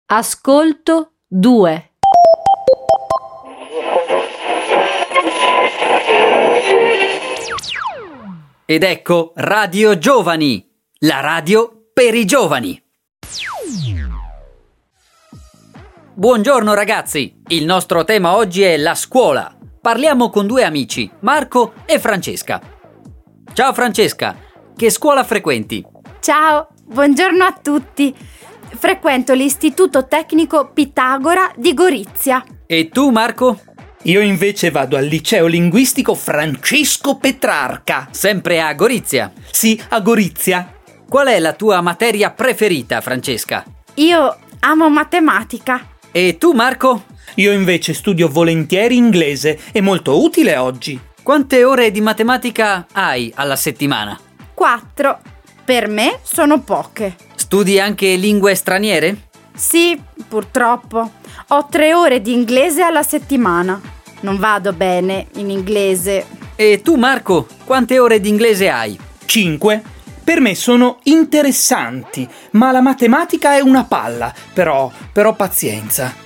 Ascolto 2. Ed ecco Radio Giovani, la radio per i giovani. Buongiorno ragazzi, il nostro tema oggi è la scuola. Parliamo con due amici, Marco e Francesca. Ciao Francesca, che scuola frequenti? Ciao, buongiorno a tutti. Frequento l'Istituto Tecnico Pitagora di Gorizia. E tu Marco? Io invece vado al liceo linguistico Francesco Petrarca. Sempre a Gorizia? Sì, a Gorizia. Qual è la tua materia preferita, Francesca? Io amo matematica. E tu Marco? Io invece studio volentieri inglese, è molto utile oggi. Quante ore di matematica hai alla settimana? 4. Per me sono poche. Studi anche lingue straniere? Sì, purtroppo. Ho 3 ore di inglese alla settimana. Non vado bene in inglese. E tu Marco, quante ore di inglese hai? 5. Per me sono interessanti, ma la matematica è una palla, però pazienza.